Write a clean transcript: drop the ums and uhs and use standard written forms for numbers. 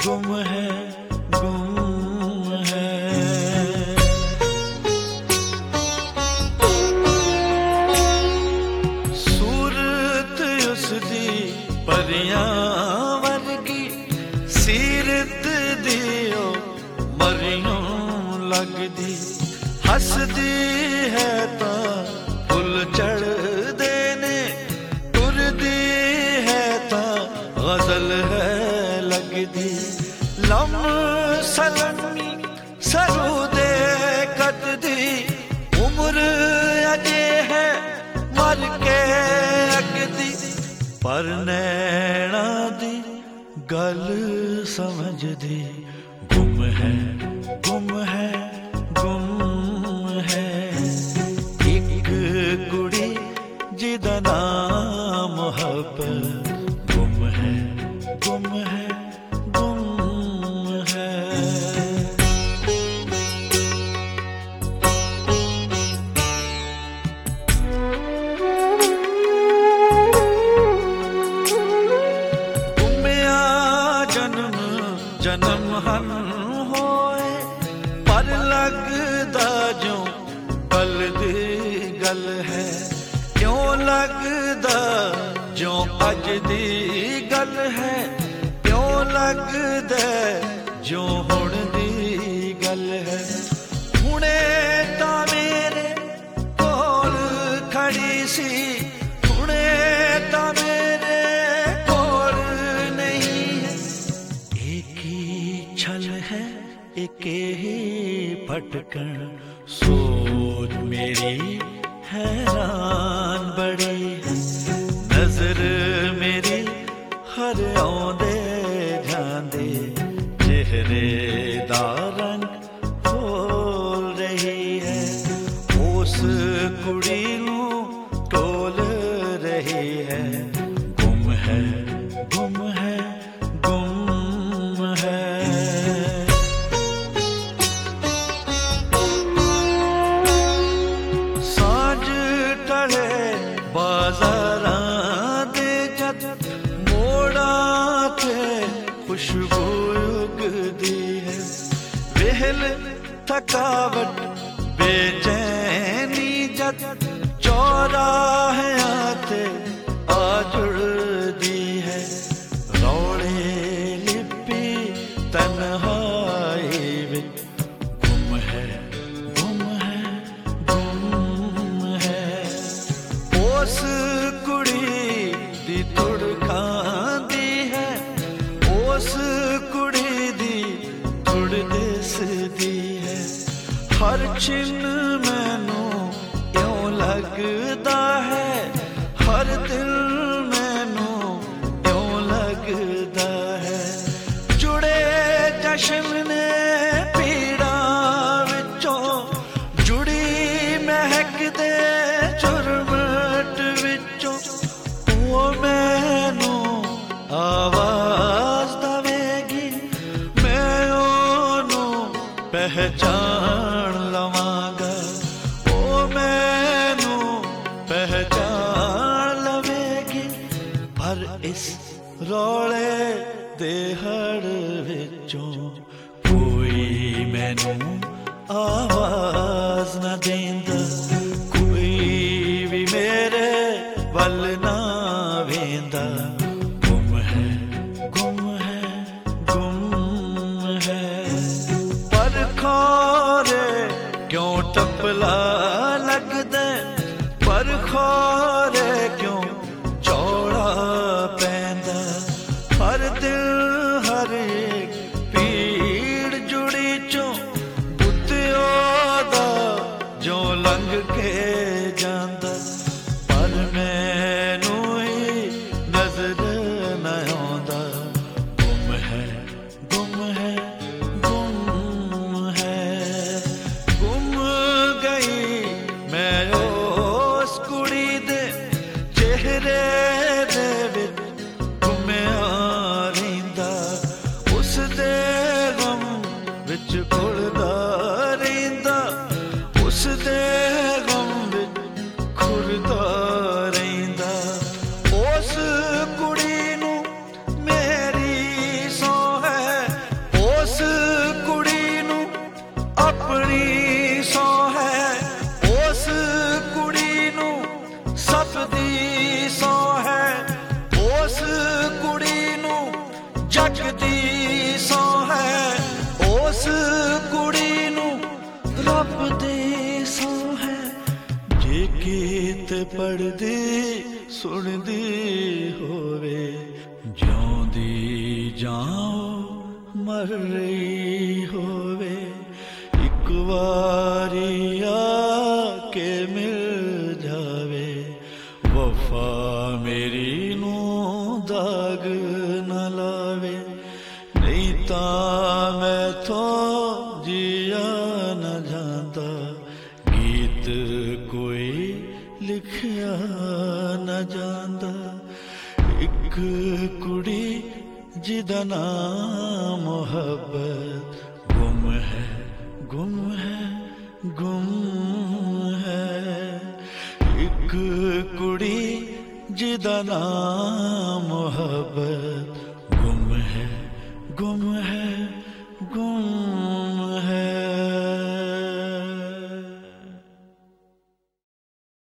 गुम है, गुम है। सूरत उसदी परियां वर्गी, सीरत दियो मरियों लगदी। हसदी है तां फुल चढ़दे ने, टुरदी है तां गजल है लगदी। लम सलमी सरूदे कददी, उम्र अजे है मर के अगदी। पर नैना दी गल समझदी, गुम है, गुम है, गुम है। एक कुड़ी जिदा नाम मोहब्बत, गुम है, गुम है, गुम है। गुमिया जन्म जन्म हन होए, पर लगदा जो पल दी गल है। क्यों लगदा जो अज दी गल है, क्यों लगदा जो हुण दी गल है। हुणे तां मेरे कोल खड़ी सी, हुणे तां मेरे कोल नहीं है। एक ही छल है, एक ही भटकन, सोच मेरी हैरान बड़ी है। नजर मेरी हर आउंदे जांदे, चेहरे दा रंग बोल रही है। उस कुड़ी नूं टोल रही है, गुम है, गुम है, गुम है। बाजारां दे जद मोड़ां ते खुशबू उगदी है। वेहल थकावट बेचैनी जद चौराहियां ते आ जुड़दी है। रौले लिपी तन्हाई विच, गुम है, गुम है, गुम है। उस कुड़ी दी तुड़ खांदी है, उस कुड़ी दी तुड़ दिसदी है। हर छिन मैनू क्यों लगदा है, हर दिल मैनू क्यों लगदा है। जुड़े जश्न ने पीड़ा विचों, जुड़ी महक दे चुरमट विचों। ओ मैनू आवाज दवेगी, मैं ओनू पहचान लवांगा। ओ मैनू पहचान लवेगी, पर इस रौले दे हड़ विचों कोई मैनू आवाज न देंदा। कोई भी मेरे वल ना वेंदा, गुम है, गुम है, गुम है। पर खोरे क्यों टपला लगदा, पर खोरे क्यों चौड़ा पैंदा। हर दिल हर एक पीड़ जुड़ी चों, बुद्धिओ दा जो लंघ के जांदा। पर मैनू ही नजर न आउंदा, गुम है, गुम है, गुम है। गुम गई मैं उस कुड़ी दे चेहरे दे विच, गुमिया रहिंदा। उस दे गम विच घुलदा रहिंदा, उस दे गम विच खुरदा रहिंदा। उस कुड़ी नूं मेरी सौं है, ਦੀ ਸੌਂ ਹੈ, ਉਸ ਕੁੜੀ ਨੂੰ ਰੱਬ ਦੀ ਸੌਂ ਹੈ। ਜੇ ਗੀਤ ਪੜ੍ਹਦੀ ਸੁਣਦੀ ਹੋਵੇ, ਜਿਉਂਦੀ ਜਾਓ ਮਰ ਰਹੀ ਹੋਵੇ, ਇੱਕ ਵਾਰੀ ਆ ਕੇ ਮਿਲ ਜਾਵੇ। ਵਫਾ ਮੇਰੀ ਨੂੰ ਦਾਗ ਨਾ ਲਾਵੇ, ਨਹੀਂ ਤਾਂ ਮੈਥੋਂ ਜੀਆ ਨਾ ਜਾਂਦਾ। ਗੀਤ ਕੋਈ ਲਿਖਿਆ ਨਾ ਜਾਂਦਾ। ਇੱਕ ਕੁੜੀ ਜਿਹਦਾ ਨਾਮ ਮੁਹੱਬਤ, ਗੁੰਮ ਹੈ, ਗੁੰਮ ਹੈ, ਗੁੰਮ ਹੈ। ਇੱਕ ਕੁੜੀ ਜਿਹਦਾ ਨਾਮ ਮੁਹੱਬਤ, ਗੁੰਮ ਹੈ, ਗੁੰਮ ਹੈ, ਗੁੰਮ